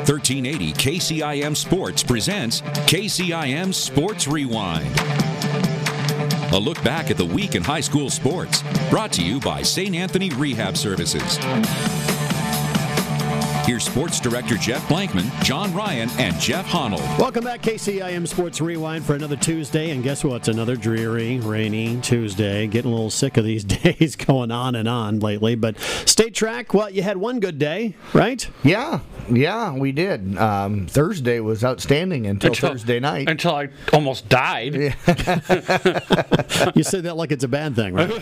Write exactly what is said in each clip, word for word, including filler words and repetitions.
thirteen eighty K C I M Sports presents K C I M Sports Rewind. A look back at the week in high school sports. Brought to you by Saint Anthony Rehab Services. Here's Sports Director Jeff Blankman, John Ryan, and Jeff Honnold. Welcome back, K C I M Sports Rewind, for another Tuesday. And guess what? It's another dreary, rainy Tuesday. Getting a little sick of these days going on and on lately. But state track, well, you had one good day, right? Yeah, yeah, we did. Um, Thursday was outstanding until, until Thursday night. Until I almost died. Yeah. You say that like it's a bad thing, right?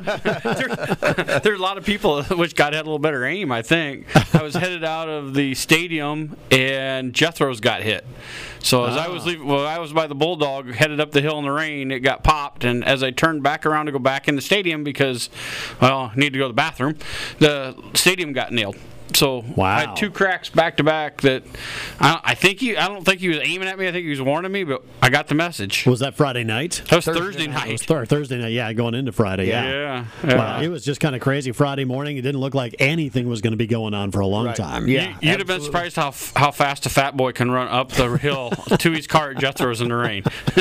there, there's a lot of people which God had a little better aim, I think. I was headed out of the stadium and Jethro's got hit. So as ah. I was leaving, well, I was by the Bulldog, headed up the hill in the rain. It got popped, and as I turned back around to go back in the stadium because, well, I need to go to the bathroom, the stadium got nailed. So wow. I had two cracks back to back that I, don't, I think he I don't think he was aiming at me. I think he was warning me, but I got the message. Was that Friday night? That was Thursday, Thursday night. It was th- Thursday night. Yeah, going into Friday. Yeah. Yeah. yeah. Wow. It was just kind of crazy. Friday morning, it didn't look like anything was going to be going on for a long right. time. Yeah, you, you'd have been surprised how how fast a fat boy can run up the hill to his car at Jethro's in the rain.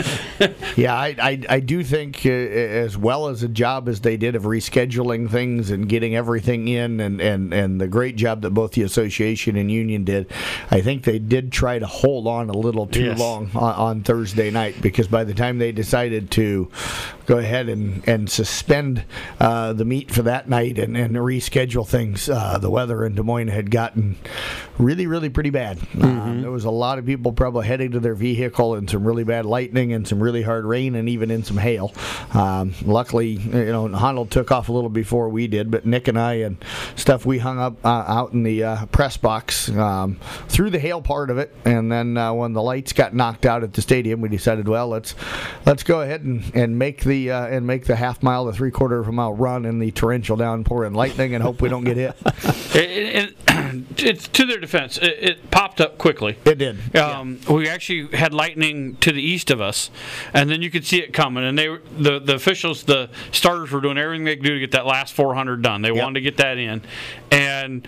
yeah, I, I I do think uh, as well as a job as they did of rescheduling things and getting everything in, and, and, and the great job that both the association and union did, I think they did try to hold on a little too yes. long on, on Thursday night, because by the time they decided to go ahead and, and suspend uh, the meet for that night and, and reschedule things, uh, the weather in Des Moines had gotten really, really pretty bad. Mm-hmm. Um, there was a lot of people probably heading to their vehicle in some really bad lightning and some really hard rain and even in some hail. Um, luckily, you know, Honnold took off a little before we did, but Nick and I and stuff, we hung up uh, out in the uh, press box um, through the hail part of it, and then uh, when the lights got knocked out at the stadium, we decided, well, let's let's go ahead and, and make the uh, and make the half mile, the three quarter of a mile run in the torrential downpour and lightning, and hope we don't get hit. it, it, it's to their defense, it, it popped up quickly. It did. Um, yeah. We actually had lightning to the east of us, and then you could see it coming. And they, were, the the officials, the starters, were doing everything they could do to get that last four hundred done. They yep. wanted to get that in, and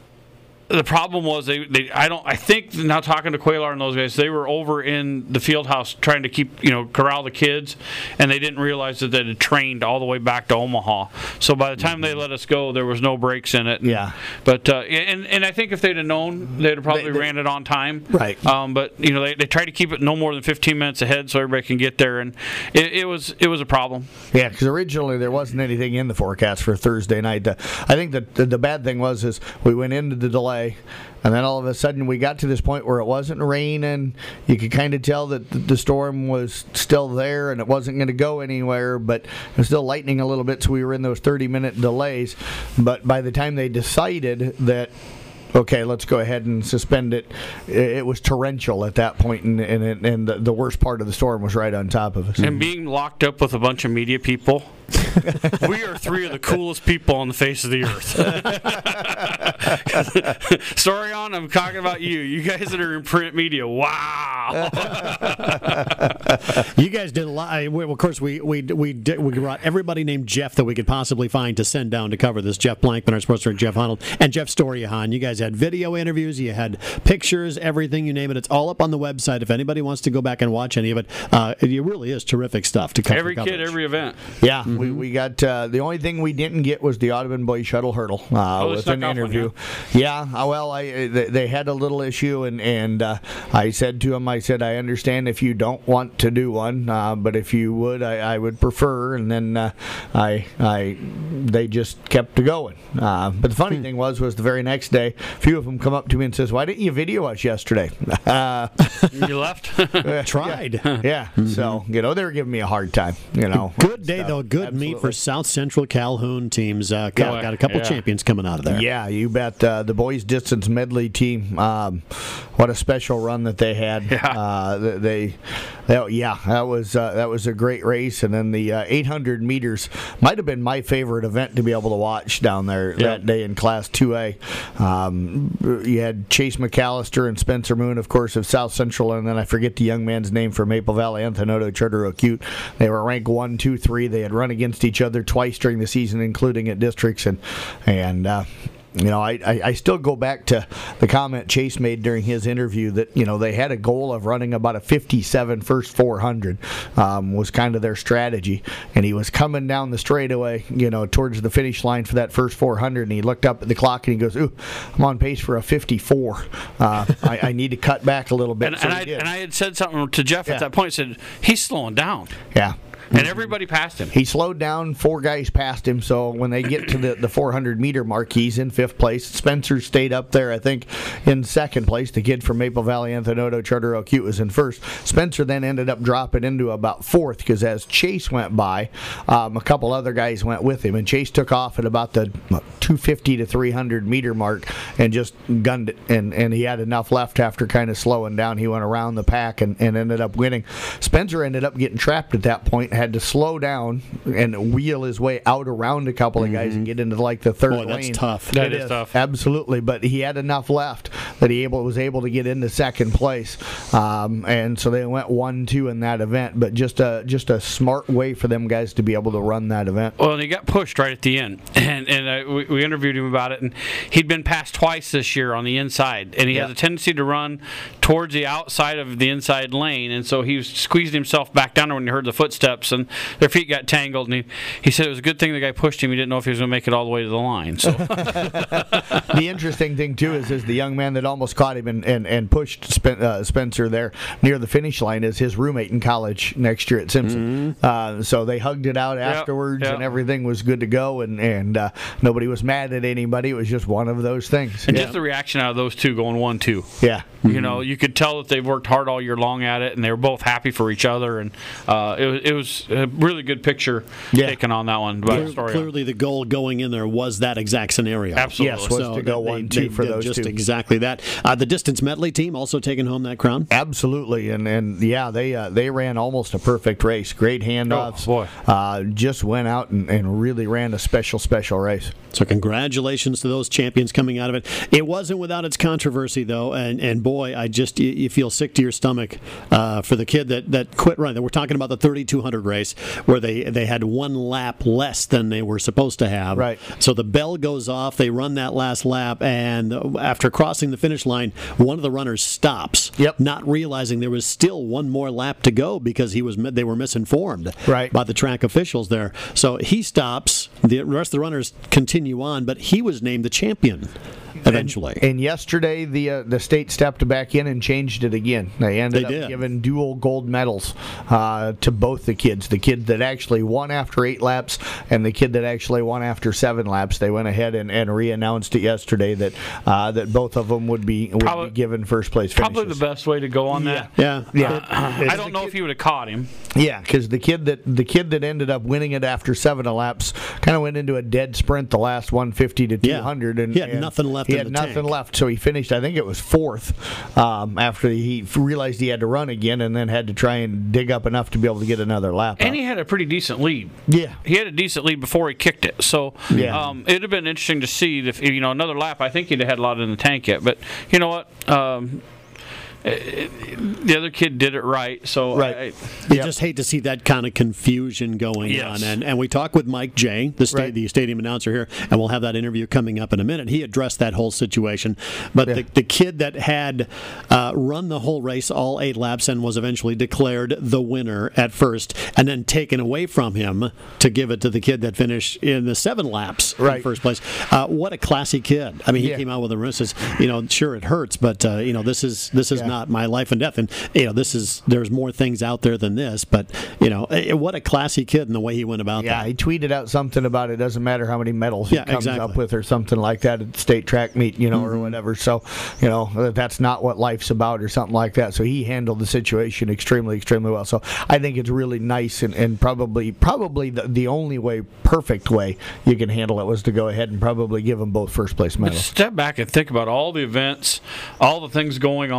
the problem was they, they I don't I think now talking to Quaylar and those guys, they were over in the field house trying to keep, you know, corral the kids, and they didn't realize that they had trained all the way back to Omaha. So by the time mm-hmm. they let us go, there was no breaks in it. Yeah. But uh, and and I think if they'd have known, they'd have probably they, they, ran it on time. Right. Um, but you know they, they try to keep it no more than fifteen minutes ahead so everybody can get there, and it, it was it was a problem. Yeah, because originally there wasn't anything in the forecast for Thursday night. Uh, I think that the, the bad thing was is we went into the delay. And then all of a sudden we got to this point where it wasn't raining. You could kind of tell that the storm was still there and it wasn't going to go anywhere, but it was still lightning a little bit, so we were in those thirty-minute delays. But by the time they decided that, okay, let's go ahead and suspend it, it was torrential at that point, and, and, and the, the worst part of the storm was right on top of us. And being locked up with a bunch of media people, we are three of the coolest people on the face of the earth. Story on, I'm talking about you. You guys that are in print media, wow. You guys did a lot. Well, of course, we we we did, we brought everybody named Jeff that we could possibly find to send down to cover this. Jeff Blankman, our sports director, Jeff Honnold, and Jeff Storyahan. You guys had video interviews, you had pictures, everything, you name it. It's all up on the website. If anybody wants to go back and watch any of it, uh, it really is terrific stuff to cover. Every coverage. kid, every event. Yeah, mm-hmm. we, we got uh, the only thing we didn't get was the Audubon Boys shuttle hurdle uh, oh, with an interview. One, yeah, yeah well, I they, they had a little issue, and and uh, I said to them, I said, I understand if you don't want to do one, uh, but if you would, I, I would prefer. And then uh, I I they just kept going. Uh, but the funny hmm. thing was, was the very next day, a few of them come up to me and says, "Why didn't you video us yesterday?" Uh, you left. Tried. Yeah. yeah. Mm-hmm. So you know they were giving me a hard time. You know. Good day though. Good Absolutely. meet for South Central Calhoun teams. Uh, got, got a couple yeah. champions coming out of there. Yeah, you bet. Uh, the boys distance medley team. Um, what a special run that they had. Yeah. Uh, they, they, yeah, that was uh, that was a great race. And then the uh, eight hundred meters might have been my favorite event to be able to watch down there yeah. that day in Class two A. Um, you had Chase McAllister and Spencer Moon, of course, of South Central, and then I forget the young man's name from Maple Valley, Anthony Charter Acute. They were ranked one, two, three. They had run against each other twice during the season, including at districts, and and. Uh, you know, I, I, I still go back to the comment Chase made during his interview that, you know, they had a goal of running about a fifty-seven first four hundred um, was kind of their strategy. And he was coming down the straightaway, you know, towards the finish line for that first four hundred, and he looked up at the clock and he goes, ooh, I'm on pace for a fifty-four. Uh, I, I need to cut back a little bit. And, so and, I, and I had said something to Jeff Yeah. at that point. I said, he's slowing down. Yeah. And everybody passed him. He slowed down, four guys passed him, so when they get to the, the four hundred meter mark, he's in fifth place. Spencer stayed up there, I think, in second place. The kid from Maple Valley, Anthony Charter Oak Ute, was in first. Spencer then ended up dropping into about fourth, because as Chase went by, um, a couple other guys went with him, and Chase took off at about the two fifty to three hundred meter mark and just gunned it, and, and he had enough left after kind of slowing down. He went around the pack and, and ended up winning. Spencer ended up getting trapped at that point, had to slow down and wheel his way out around a couple of guys mm-hmm. and get into like the third Boy, lane. that's tough. That It is tough. Absolutely, but he had enough left that he able was able to get into second place, um, and so they went one two in that event. But just a just a smart way for them guys to be able to run that event. Well, and he got pushed right at the end, and and uh, we, we interviewed him about it, and he'd been passed twice this year on the inside, and he Yeah. has a tendency to run towards the outside of the inside lane, and so he was squeezing himself back down there when he heard the footsteps, and their feet got tangled, and he, he said it was a good thing the guy pushed him. He didn't know if he was going to make it all the way to the line. So The interesting thing too is, is the young man that almost caught him and, and, and pushed Spen- uh, Spencer there near the finish line is his roommate in college next year at Simpson. Mm-hmm. Uh, so they hugged it out Yep, afterwards, yep. and everything was good to go, and and uh, nobody was mad at anybody. It was just one of those things. and Yeah. just the reaction out of those two going one two. yeah. You know, you could tell that they've worked hard all year long at it, and they were both happy for each other. And uh, it was it was a really good picture Yeah. taken on that one. By Clear- Story. Clearly, the goal going in there was that exact scenario. Absolutely. Yes, was So to go they- one they two for did those just two. exactly that. Uh, the distance medley team also taking home that crown. Absolutely, and and yeah, they uh, they ran almost a perfect race. Great handoffs. Oh, boy. Uh, just went out and, and really ran a special special race. So congratulations to those champions coming out of it. It wasn't without its controversy, though, and and boy, I just you, you feel sick to your stomach uh, for the kid that, that quit running. We're talking about the thirty-two hundred race where they they had one lap less than they were supposed to have. Right. So the bell goes off. They run that last lap, and after crossing the finish line, one of the runners stops. Yep. Not realizing there was still one more lap to go because he was they were misinformed. Right. By the track officials there. So he stops. The rest of the runners continue on, but he was named the champion eventually. And, and yesterday, the uh, the state stepped back in and changed it again. They ended They up did. giving dual gold medals uh, to both the kids. The kid that actually won after eight laps and the kid that actually won after seven laps. They went ahead and, and re-announced it yesterday that uh, that both of them would be would Probably- be given first place finishes. Probably the best way to go on that. yeah. Yeah. Uh, I don't know if he would have caught him. Yeah, because the kid that the kid that ended up winning it after seven laps kind of went into a dead sprint the last one fifty to Yeah. two hundred, and He had and nothing left He in had the nothing tank. left, so he finished. I think it was fourth um, after he realized he had to run again, and then had to try and dig up enough to be able to get another lap. And up. he had a pretty decent lead. Yeah. He had a decent lead before he kicked it. So Yeah. um, it'd have been interesting to see if, you know, another lap. I think he'd have had a lot in the tank yet. But you know what? Um, it, it, the other kid did it right. So Right. I, You Yep. just hate to see that kind of confusion going Yes. on. And and we talked with Mike Jay, the, sta- Right. the stadium announcer here, and we'll have that interview coming up in a minute. He addressed that whole situation. But Yeah. the, the kid that had uh, run the whole race, all eight laps, and was eventually declared the winner at first, and then taken away from him to give it to the kid that finished in the seven laps in Right. first place. Uh, what a classy kid. I mean, he Yeah. came out with a rim, says, you know, sure, it hurts, but, uh, you know, this is this is Yeah. not my life and death. And, you know, this is, there's more things out there than this, but, you know, eh, what a classy kid and the way he went about Yeah, that. he tweeted out something about it doesn't matter how many medals he Yeah, comes exactly. up with or something like that at the state track meet, you know, Mm-hmm. or whatever. So, you know, that's not what life's about or something like that. So he handled the situation extremely, extremely well. So I think it's really nice and, and probably probably the, the only way, perfect way you can handle it was to go ahead and probably give them both first place medals. step back and think about all the events, all the things going on,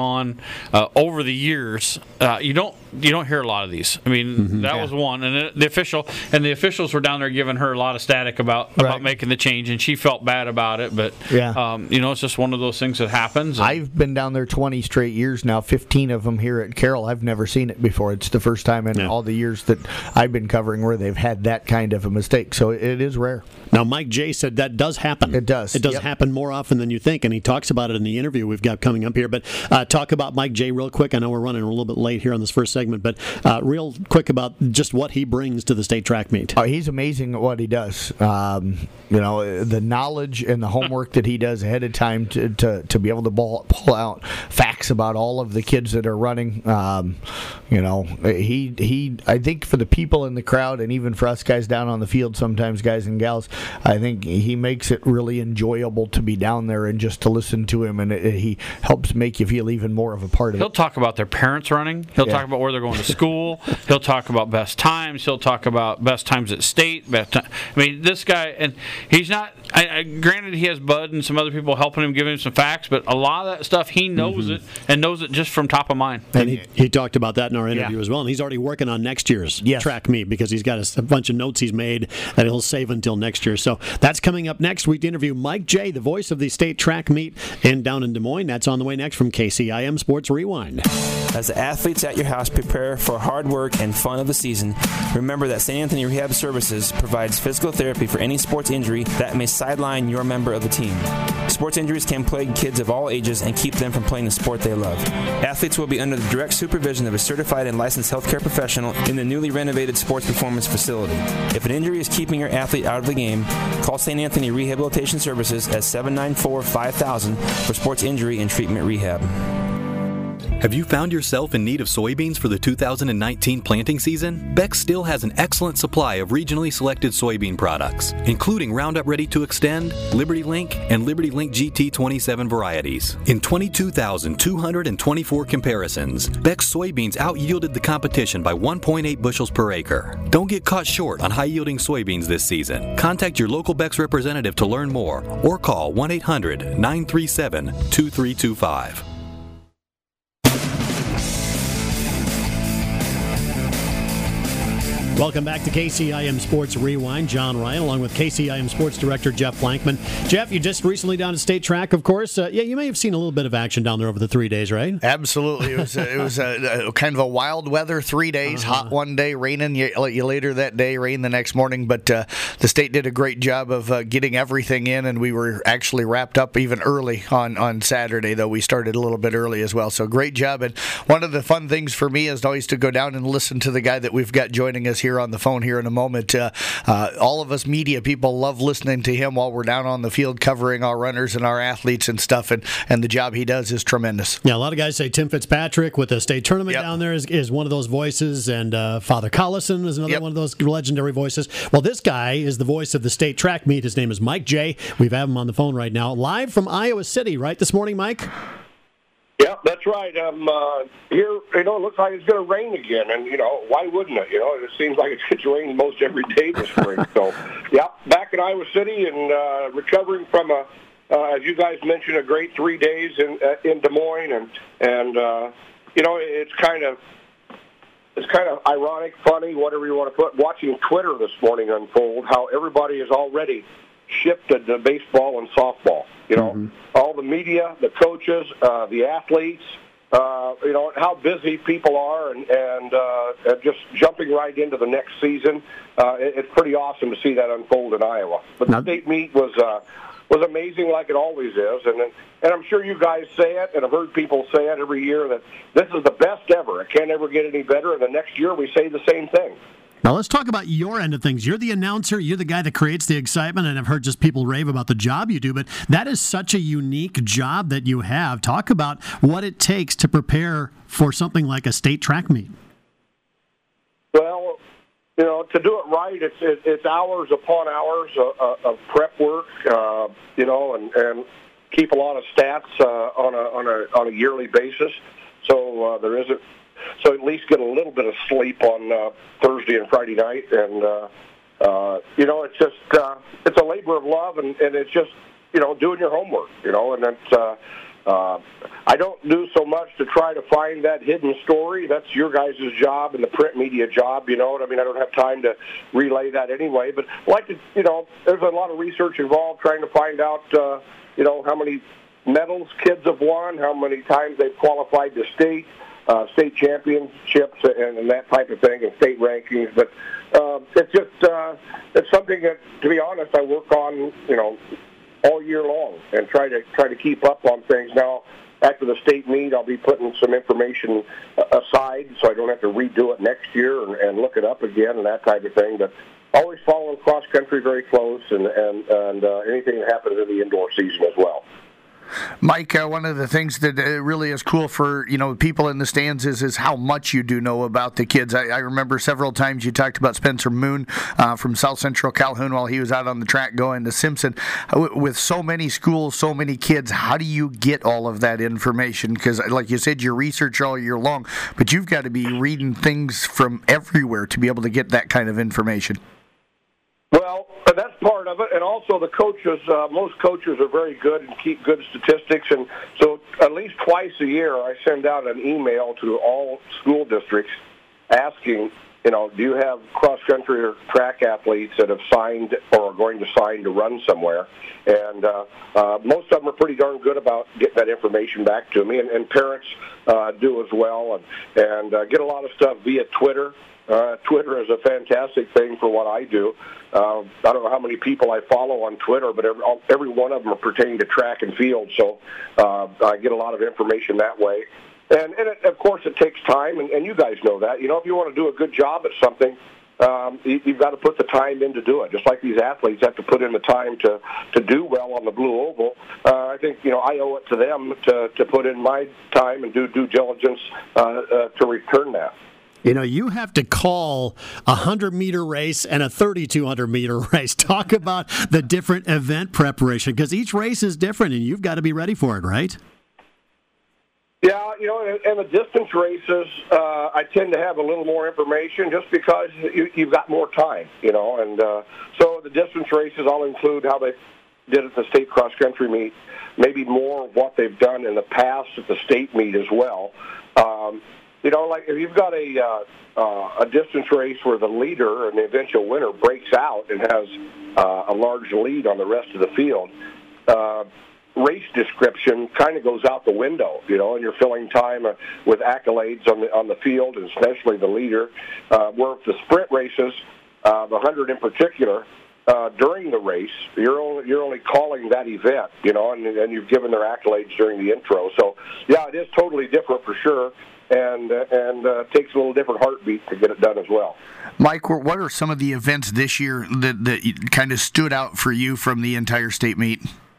uh, over the years, uh, you don't you don't hear a lot of these. I mean, mm-hmm, that yeah. was one, and the official and the officials were down there giving her a lot of static about right. about making the change, and she felt bad about it. But yeah. um, you know, it's just one of those things that happens. I've been down there twenty straight years now, fifteen of them here at Carroll. I've never seen it before. It's the first time in yeah. all the years that I've been covering where they've had that kind of a mistake. So it is rare. Now, Mike J said that does happen. It does. It does yep. happen more often than you think, and he talks about it in the interview we've got coming up here. But uh, talk about Mike J real quick. I know we're running a little bit late here on this first segment, but uh, real quick about just what he brings to the state track meet. Oh, he's amazing at what he does. Um, you know, the knowledge and the homework that he does ahead of time to, to, to be able to ball, pull out facts about all of the kids that are running. Um, you know, he he. I think for the people in the crowd and even for us guys down on the field, sometimes guys and gals, I think he makes it really enjoyable to be down there and just to listen to him, and it, he helps make you feel even more of a part of He'll it. He'll talk about their parents running. He'll yeah. talk about where they're going to school. He'll talk about best times. He'll talk about best times at state. Best time. I mean, this guy, and he's not. I, I, granted, he has Bud and some other people helping him, giving him some facts, but a lot of that stuff he knows mm-hmm. it and knows it just from top of mind. And he, he talked about that in our interview yeah. as well. And he's already working on next year's yes. track meet because he's got a, a bunch of notes he's made that he'll save until next year. So that's coming up next week to interview Mike J, the voice of the state track meet in down in Des Moines. That's on the way next from K C I M Sports Rewind. As the athletes at your house prepare for hard work and fun of the season, remember that Saint Anthony Rehab Services provides physical therapy for any sports injury that may sideline your member of the team. Sports injuries can plague kids of all ages and keep them from playing the sport they love. Athletes will be under the direct supervision of a certified and licensed healthcare professional in the newly renovated sports performance facility. If an injury is keeping your athlete out of the game, call Saint Anthony Rehabilitation Services at seven nine four, five thousand for sports injury and treatment rehab. Have you found yourself in need of soybeans for the two thousand nineteen planting season? Beck still has an excellent supply of regionally selected soybean products, including Roundup Ready to Extend, Liberty Link, and Liberty Link G T twenty-seven varieties. In twenty-two thousand two hundred twenty-four comparisons, Beck's soybeans out-yielded the competition by one point eight bushels per acre. Don't get caught short on high-yielding soybeans this season. Contact your local Beck's representative to learn more, or call one eight hundred nine three seven two three two five. Welcome back to K C I M Sports Rewind. John Ryan, along with K C I M Sports Director Jeff Blankman. Jeff, you just recently down to state track, of course. Uh, yeah, you may have seen a little bit of action down there over the three days, right? Absolutely. It was a, it was a, a kind of a wild weather three days. Uh-huh. Hot one day, raining you, you later that day, rain the next morning. But uh, the state did a great job of uh, getting everything in, and we were actually wrapped up even early on, on Saturday, though we started a little bit early as well. So great job. And one of the fun things for me is always to go down and listen to the guy that we've got joining us here on the phone here in a moment. Uh, uh, all of us media people love listening to him while we're down on the field covering our runners and our athletes and stuff, and, and the job he does is tremendous. Yeah, a lot of guys say Tim Fitzpatrick with the state tournament yep. down there is, is one of those voices, and uh, Father Collison is another yep. one of those legendary voices. Well, this guy is the voice of the state track meet. His name is Mike J. We've had him on the phone right now, live from Iowa City, right this morning, Mike? Yeah, that's right. Um, uh, here, you know, it looks like it's going to rain again, and you know, why wouldn't it? You know, it seems like it's raining most every day this spring. So, yeah, back in Iowa City and uh, recovering from a, uh, as you guys mentioned, a great three days in uh, in Des Moines, and and uh, you know, it's kind of it's kind of ironic, funny, whatever you want to put. Watching Twitter this morning unfold, how everybody is already shifted to baseball and softball. You know, mm-hmm. all the media, the coaches, uh, the athletes, uh, you know, how busy people are, and, and uh, just jumping right into the next season. Uh, it, it's pretty awesome to see that unfold in Iowa. But the state meet was uh, was amazing, like it always is, and and I'm sure you guys say it, and I've heard people say it every year that this is the best ever. It can't ever get any better. And the next year we say the same thing. Now, let's talk about your end of things. You're the announcer. You're the guy that creates the excitement, and I've heard just people rave about the job you do, but that is such a unique job that you have. Talk about what it takes to prepare for something like a state track meet. Well, you know, to do it right, it's it, it's hours upon hours of, of prep work, uh, you know, and, and keep a lot of stats uh, on a on a on a yearly basis. So uh, there isn't. So at least get a little bit of sleep on uh, Thursday and Friday night, and uh, uh, you know, it's just uh, it's a labor of love, and, and it's just you know doing your homework, you know, and it's uh, uh, I don't do so much to try to find that hidden story. That's your guys' job and the print media job, you know what I mean? I don't have time to relay that anyway. But I like to, you know, there's a lot of research involved trying to find out, uh, you know, how many medals kids have won, how many times they've qualified to state, uh, state championships and, and that type of thing, and state rankings. But uh, it's just, uh, it's something that, to be honest, I work on, you know, all year long and try to try to keep up on things. Now, after the state meet, I'll be putting some information aside so I don't have to redo it next year and, and look it up again and that type of thing. But always following cross country very close, and and, and uh, anything that happens in the indoor season as well. Mike, uh, one of the things that uh, really is cool for, you know, people in the stands is is how much you do know about the kids. I, I remember several times you talked about Spencer Moon uh, from South Central Calhoun while he was out on the track going to Simpson. With so many schools, so many kids, how do you get all of that information? Because, like you said, you research all year long, but you've got to be reading things from everywhere to be able to get that kind of information. Well, that's part of it, and also the coaches, uh, most coaches are very good and keep good statistics, and so at least twice a year I send out an email to all school districts asking, you know, do you have cross-country or track athletes that have signed or are going to sign to run somewhere? And uh, uh, most of them are pretty darn good about getting that information back to me, and, and parents uh, do as well, and, and uh, get a lot of stuff via Twitter. Uh, Twitter is a fantastic thing for what I do. Uh, I don't know how many people I follow on Twitter, but every, every one of them are pertaining to track and field, so uh, I get a lot of information that way. And, and it, of course, it takes time, and, and you guys know that. You know, if you want to do a good job at something, um, you, you've got to put the time in to do it. Just like these athletes have to put in the time to, to do well on the Blue Oval, uh, I think, you know, I owe it to them to, to put in my time and do due diligence uh, uh, to return that. You know, you have to call a hundred-meter race and a thirty-two hundred meter race. Talk about the different event preparation, because each race is different, and you've got to be ready for it, right? Yeah, you know, and, and the distance races, uh, I tend to have a little more information just because you, you've got more time, you know. And uh, so the distance races, I'll include how they did at the state cross-country meet, maybe more of what they've done in the past at the state meet as well. Um, You know, like if you've got a uh, uh, a distance race where the leader and the eventual winner breaks out and has uh, a large lead on the rest of the field, uh, race description kind of goes out the window, you know, and you're filling time uh, with accolades on the on the field, and especially the leader. Uh, where the sprint races, uh, the hundred in particular, uh, during the race, you're only you're only calling that event, you know, and, and you've given their accolades during the intro. So, yeah, it is totally different for sure. And uh, and uh, takes a little different heartbeat to get it done as well. Mike, what are some of the events this year that, that kind of stood out for you from the entire state meet?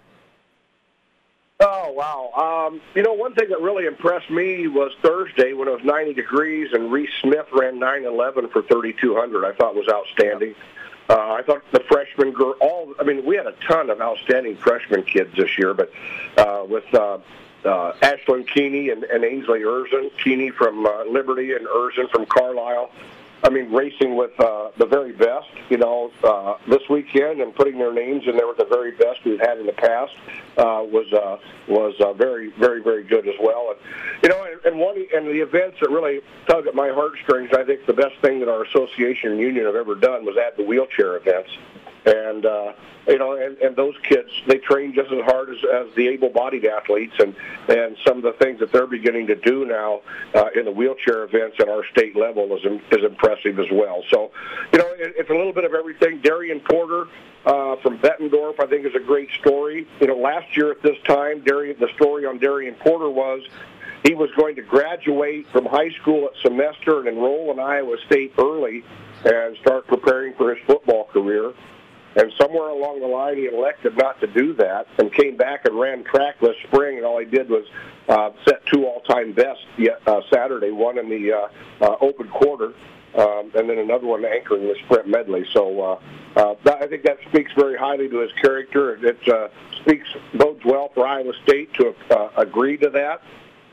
Oh, wow. Um, you know, one thing that really impressed me was Thursday when it was ninety degrees and Reese Smith ran nine eleven for thirty-two hundred. I thought was outstanding. Uh, I thought the freshman girl, all, I mean, we had a ton of outstanding freshman kids this year, but uh, with uh, uh, Ashlyn Keeney and, and Ainsley Erzin, Keeney from uh, Liberty and Erzin from Carlisle. I mean, racing with uh, the very best, you know, uh, this weekend, and putting their names in there with the very best we've had in the past uh, was uh, was uh, very, very, very good as well. And you know, and, and one and the events that really tug at my heartstrings, I think the best thing that our association and union have ever done was add the wheelchair events. And uh, you know, and, and those kids, they train just as hard as, as the able-bodied athletes, and, and some of the things that they're beginning to do now uh, in the wheelchair events at our state level is is impressive as well. So, you know, it, it's a little bit of everything. Darian Porter uh, from Bettendorf, I think, is a great story. You know, last year at this time, Darian, the story on Darian Porter was he was going to graduate from high school at semester and enroll in Iowa State early and start preparing for his football career. And somewhere along the line, he elected not to do that and came back and ran track this spring, and all he did was uh, set two all-time bests yet, uh, Saturday, one in the uh, uh, open quarter, um, and then another one anchoring the sprint medley. So uh, uh, that, I think that speaks very highly to his character. It uh, speaks, bodes well for Iowa State to uh, agree to that.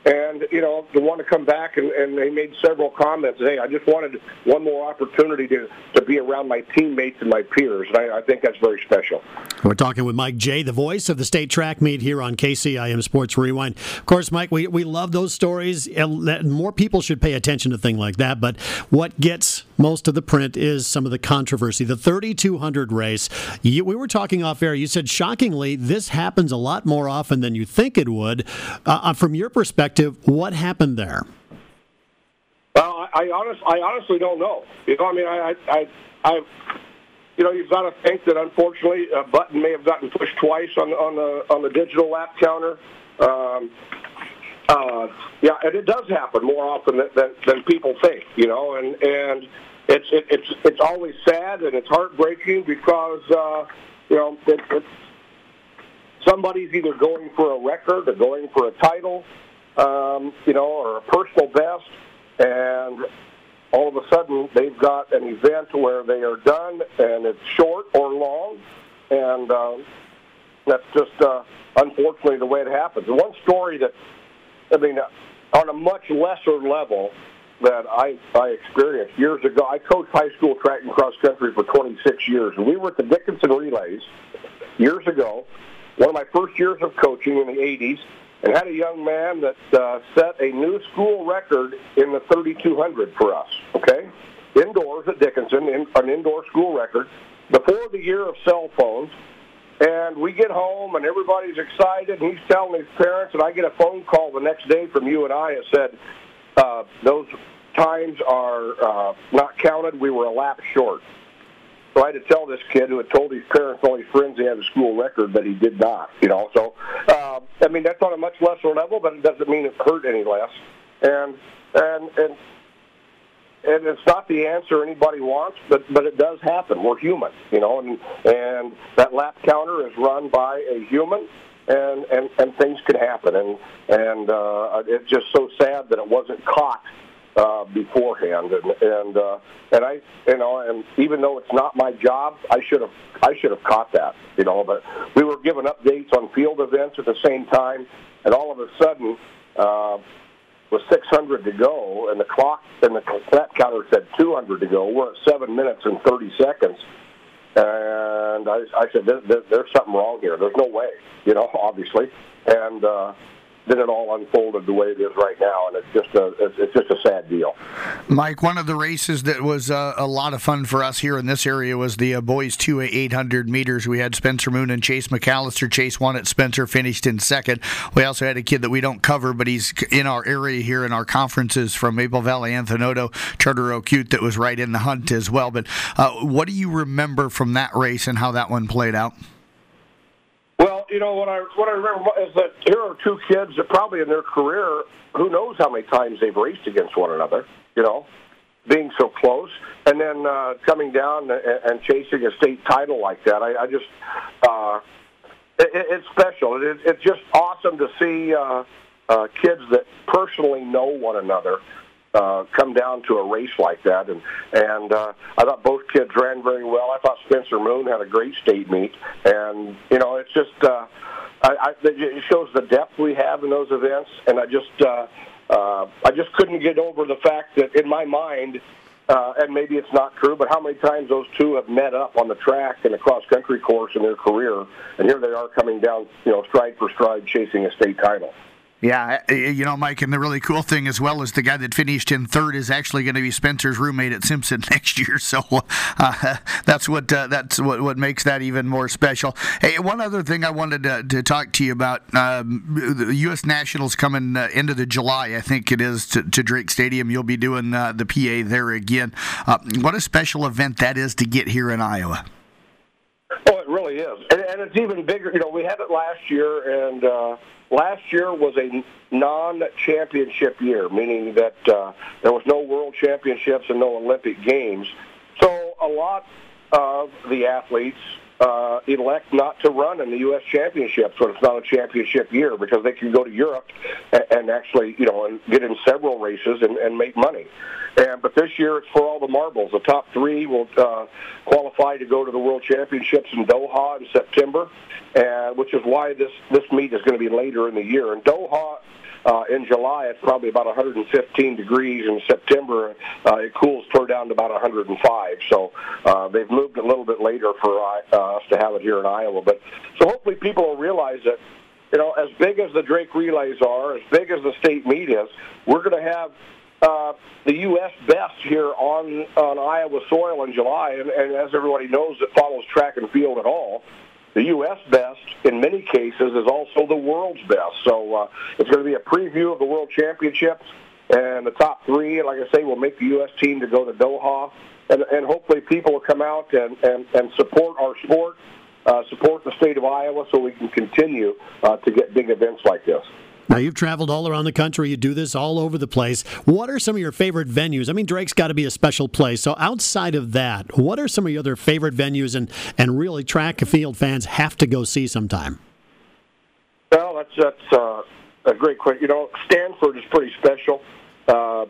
And, you know, to want to come back, and, and they made several comments. Hey, I just wanted one more opportunity to, to be around my teammates and my peers. And I, I think that's very special. We're talking with Mike Jay, the voice of the state track meet here on K C I M Sports Rewind. Of course, Mike, we, we love those stories. More people should pay attention to things like that. But what gets most of the print is some of the controversy. The thirty-two hundred race, you, we were talking off air. You said, shockingly, this happens a lot more often than you think it would. Uh, from your perspective, what happened there? Well, I, I, honest, I honestly don't know. You know, I mean, I, I, I, you know, you've got to think that unfortunately, a button may have gotten pushed twice on on the on the digital lap counter. Um, uh, yeah, and it does happen more often than, than, than people think. You know, and and it's it, it's it's always sad and it's heartbreaking because uh, you know it, it's somebody's either going for a record or going for a title. Um, you know, or a personal best, and all of a sudden they've got an event where they are done, and it's short or long, and uh, that's just uh, unfortunately the way it happens. One story that, I mean, on a much lesser level that I, I experienced years ago, I coached high school track and cross country for twenty-six years, and we were at the Dickinson Relays years ago, one of my first years of coaching in the eighties, and had a young man that uh, set a new school record in the thirty-two hundred for us, okay? Indoors at Dickinson, in, an indoor school record, before the year of cell phones. And we get home, and everybody's excited, and he's telling his parents, and I get a phone call the next day from you and I that said, uh, those times are uh, not counted. We were a lap short. So I had to tell this kid who had told his parents, all his friends, he had a school record, that he did not. You know, so uh, I mean that's on a much lesser level, but it doesn't mean it hurt any less. And and and and it's not the answer anybody wants, but but it does happen. We're human, you know, and and that lap counter is run by a human, and and and things can happen, and and uh, it's just so sad that it wasn't caught Uh, beforehand, and and uh, and I, you know, and even though it's not my job, I should have I should have caught that, you know. But we were given updates on field events at the same time, and all of a sudden, uh, with six hundred to go, and the clock and the lap counter said two hundred to go. We're at seven minutes and thirty seconds, and I, I said, there, there, "There's something wrong here. There's no way," you know, obviously, and. Uh, Then it all unfolded the way it is right now, and it's just a it's just a sad deal. Mike, one of the races that was uh, a lot of fun for us here in this area was the uh, boys two A eight hundred meters. We had Spencer Moon and Chase McAllister. Chase won it. Spencer finished in second. We also had a kid that we don't cover, but he's in our area here in our conferences from Maple Valley, Anthenoto, Charter Oak Ute, that was right in the hunt as well. But uh, what do you remember from that race and how that one played out? Well, you know, what I what I remember is that here are two kids that probably in their career, who knows how many times they've raced against one another, you know, being so close, and then uh, coming down and, and chasing a state title like that. I, I just, uh, it, it's special. It, it's just awesome to see uh, uh, kids that personally know one another Uh, come down to a race like that, and and uh, I thought both kids ran very well. I thought Spencer Moon had a great state meet, and you know it's just uh, I, I, it shows the depth we have in those events, and I just uh, uh, I just couldn't get over the fact that in my mind, uh, and maybe it's not true, but how many times those two have met up on the track in a cross country course in their career, and here they are coming down, you know, stride for stride, chasing a state title. Yeah, you know, Mike, and the really cool thing as well is the guy that finished in third is actually going to be Spencer's roommate at Simpson next year. So uh, that's what uh, that's what, what makes that even more special. Hey, one other thing I wanted to, to talk to you about: um, the U S Nationals coming uh, into the July, I think it is, to, to Drake Stadium. You'll be doing uh, the P A there again. Uh, what a special event that is to get here in Iowa. Oh, it really is, and, and it's even bigger. You know, we had it last year, and. Uh, Last year was a non-championship year, meaning that uh, there was no World Championships and no Olympic Games. So a lot of the athletes uh, elect not to run in the U S Championships when it's not a championship year, because they can go to Europe and, and actually, you know, and get in several races and, and make money. And but this year it's for all the marbles. The top three will uh, qualify to go to the World Championships in Doha in September, and which is why this this meet is going to be later in the year. In Doha, Uh, in July, it's probably about one hundred fifteen degrees. In September, uh, it cools clear down to about one hundred five. So uh, they've moved a little bit later for uh, us to have it here in Iowa. But so hopefully people will realize that, you know, as big as the Drake Relays are, as big as the state meet is, we're going to have uh, the U S best here on on Iowa soil in July. And, and as everybody knows that follows track and field at all, the U S best, in many cases, is also the world's best. So uh, it's going to be a preview of the World Championships, and the top three, like I say, will make the U S team to go to Doha. And, and hopefully people will come out and, and, and support our sport, uh, support the state of Iowa, so we can continue uh, to get big events like this. Now, you've traveled all around the country. You do this all over the place. What are some of your favorite venues? I mean, Drake's got to be a special place. So outside of that, what are some of your other favorite venues and, and really track and field fans have to go see sometime? Well, that's, that's uh, a great question. You know, Stanford is pretty special. Uh,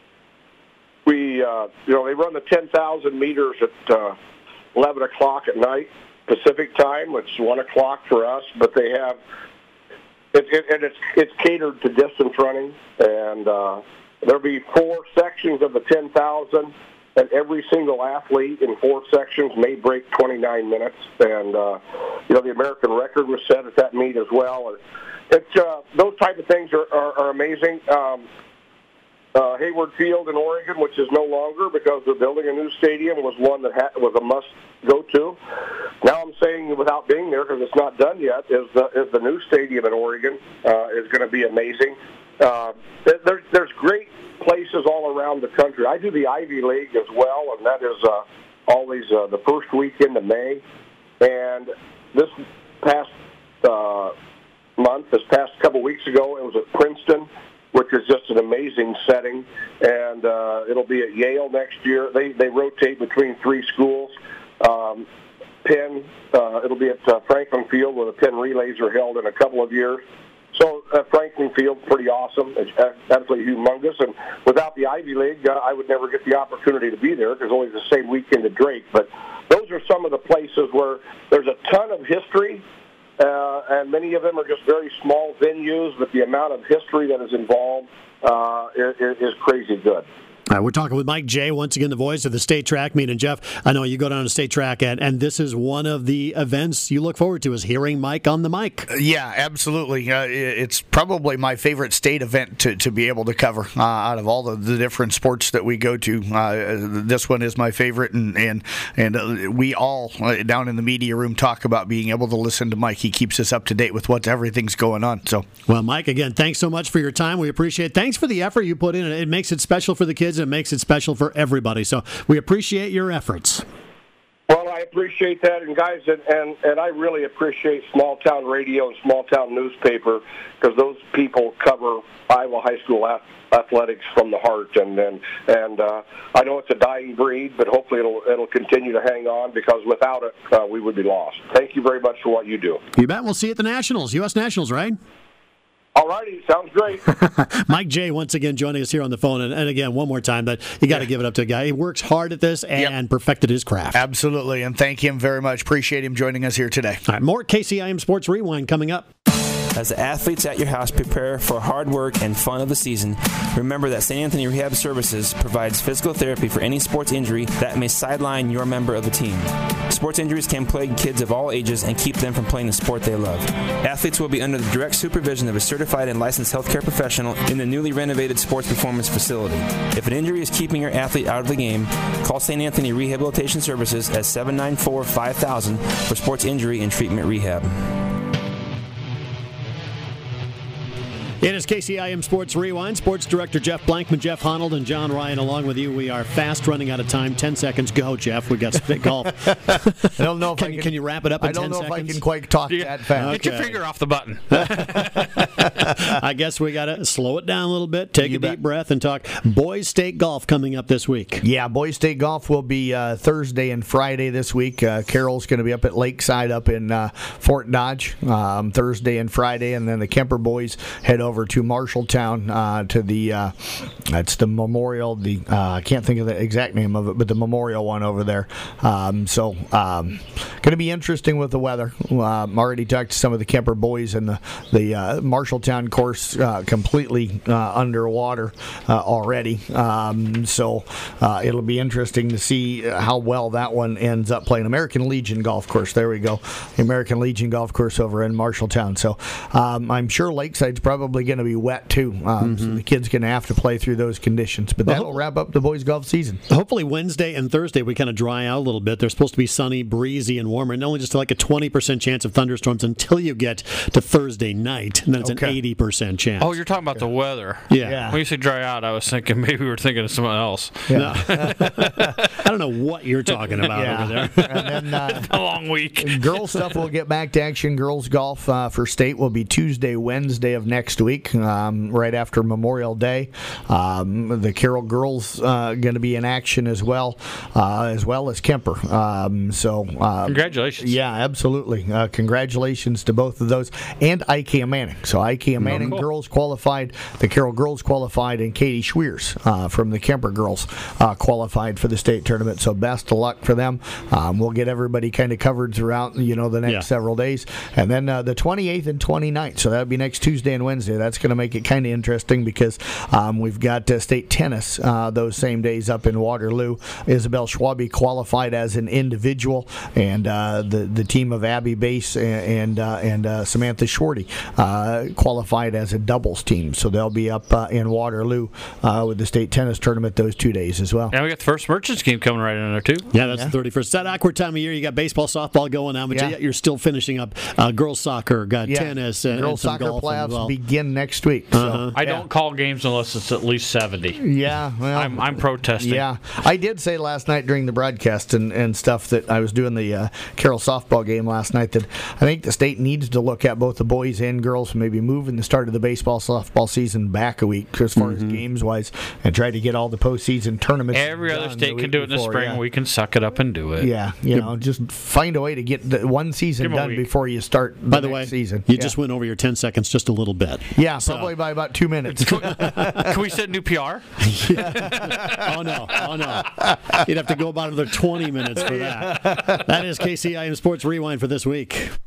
we, uh, you know, they run the ten thousand meters at uh, eleven o'clock at night Pacific time, which is one o'clock for us, but they have It, it, and it's it's catered to distance running, and uh, there'll be four sections of the ten thousand, and every single athlete in four sections may break twenty-nine minutes. And uh, you know, the American record was set at that meet as well. It's uh, those type of things are, are, are amazing. Um, uh, Hayward Field in Oregon, which is no longer because they're building a new stadium, was one that ha- was a must go to. Now I'm saying, without being there, because it's not done yet, is the is the new stadium in Oregon uh, is going to be amazing. Uh, there, there's great places all around the country. I do the Ivy League as well, and that is uh, always uh, the first weekend of May. And this past uh, month, this past couple weeks ago, it was at Princeton, which is just an amazing setting, and uh, it'll be at Yale next year. They they rotate between three schools. Um, Penn, uh, it'll be at uh, Franklin Field, where the Penn Relays are held in a couple of years. So uh, Franklin Field's pretty awesome. It's absolutely humongous, and without the Ivy League, uh, I would never get the opportunity to be there because it's only the same weekend at Drake. But those are some of the places where there's a ton of history. Uh, and many of them are just very small venues, but the amount of history that is involved uh, is, is crazy good. All right, we're talking with Mike Jay, once again, the voice of the state track meet. And Jeff, I know you go down to state track, and, and this is one of the events you look forward to, is hearing Mike on the mic. Yeah, absolutely. Uh, it's probably my favorite state event to, to be able to cover uh, out of all the, the different sports that we go to. Uh, this one is my favorite, and and, and uh, we all uh, down in the media room talk about being able to listen to Mike. He keeps us up to date with what everything's going on. So, well, Mike, again, thanks so much for your time. We appreciate it. Thanks for the effort you put in. It makes it special for the kids. It makes it special for everybody. So we appreciate your efforts. Well, I appreciate that, and guys, and, and, and I really appreciate small town radio and small town newspaper, because those people cover Iowa high school athletics from the heart, and and, and uh, I know it's a dying breed, but hopefully it'll it'll continue to hang on, because without it, uh, we would be lost. Thank you very much for what you do. You bet. We'll see you at the Nationals, U S Nationals, right? All righty, sounds great. Mike Jay, once again, joining us here on the phone. And, and again, one more time, but you got to yeah. give it up to a guy. He works hard at this and yep. perfected his craft. Absolutely, and thank him very much. Appreciate him joining us here today. All right, more K C I M Sports Rewind coming up. As the athletes at your house prepare for hard work and fun of the season, remember that Saint Anthony Rehab Services provides physical therapy for any sports injury that may sideline your member of the team. Sports injuries can plague kids of all ages and keep them from playing the sport they love. Athletes will be under the direct supervision of a certified and licensed healthcare professional in the newly renovated sports performance facility. If an injury is keeping your athlete out of the game, call Saint Anthony Rehabilitation Services at seven nine four, five thousand for sports injury and treatment rehab. It is K C I M Sports Rewind. Sports Director Jeff Blankman, Jeff Honnold, and John Ryan along with you. We are fast running out of time. Ten seconds. Go, Jeff. We got spit golf. I don't know if can, I can, can you wrap it up in I don't ten know seconds? if I can quite talk yeah. that fast. Get okay. your finger off the button. I guess we got to slow it down a little bit, take You a bet. deep breath, and talk Boys State Golf coming up this week. Yeah, Boys State Golf will be uh, Thursday and Friday this week. Uh, Carroll's going to be up at Lakeside up in uh, Fort Dodge um, Thursday and Friday, and then the Kemper boys head over to Marshalltown uh, to the uh, that's the Memorial. The uh, I can't think of the exact name of it, but the Memorial one over there. Um, so um, going to be interesting with the weather. Um, already talked to some of the Kemper boys, and the the uh, Marshalltown course uh, completely uh, underwater uh, already. Um, so uh, it'll be interesting to see how well that one ends up playing. American Legion Golf Course. There we go. The American Legion Golf Course over in Marshalltown. So um, I'm sure Lakeside's probably going to be wet too. Um, Mm-hmm. So the kids going to have to play through those conditions. But that'll wrap up the boys golf season. Hopefully Wednesday and Thursday we kind of dry out a little bit. They're supposed to be sunny, breezy, and warmer, and only just like a twenty percent chance of thunderstorms until you get to Thursday night, and then it's Okay. an eighty percent chance. Oh, you're talking about the weather. Yeah. Yeah. When you say dry out, I was thinking maybe we were thinking of someone else. No. I don't know what you're talking about over there. And then uh, A long week. girls stuff will get back to action. Girls golf uh, for state will be Tuesday, Wednesday of next week, um, right after Memorial Day. Um, the Carroll girls uh, going to be in action as well, uh, as well as Kemper. Um, so uh, Congratulations. Yeah, absolutely. Uh, congratulations to both of those and IKEA Manning. So IKEA Manning cool. girls qualified, the Carroll girls qualified, and Katie Schweers uh, from the Kemper girls uh, qualified for the state tournament. So best of luck for them. Um, we'll get everybody kind of covered throughout, you know, the next Yeah. several days, and then uh, the twenty-eighth and twenty-ninth. So that'll be next Tuesday and Wednesday. That's going to make it kind of interesting because um, we've got uh, state tennis uh, those same days up in Waterloo. Isabel Schwabe qualified as an individual, and uh, the the team of Abby Bass and and, uh, and uh, Samantha Shorty uh, qualified as a doubles team. So they'll be up uh, in Waterloo uh, with the state tennis tournament those two days as well. And we got the first Merchants game coming right in there, too. Yeah, that's the thirty-first. It's that awkward time of year. You got baseball, softball going on, but Yeah. yet you're still finishing up uh, girls soccer, got Yeah. tennis, and, and Girls some soccer golf playoffs as well. begin next week. So, Uh-huh. I yeah. don't call games unless it's at least seventy. Yeah, well, I'm, I'm protesting. Yeah, I did say last night during the broadcast and, and stuff that I was doing the uh, Carroll softball game last night that I think the state needs to look at both the boys and girls, maybe moving the start of the baseball softball season back a week as far Mm-hmm. as games wise, and try to get all the postseason tournaments. Every other done state the can week do it in the before, spring. yeah. We can suck it up and do it. Yeah, you know, just find a way to get the one season Give 'em a done week. before you start. The By the next way, season. you yeah. just went over your ten seconds just a little bit. yeah, probably by about two minutes. Can we set new P R? Oh, no. Oh, no. You'd have to go about another twenty minutes for that. That is K C I M Sports Rewind for this week.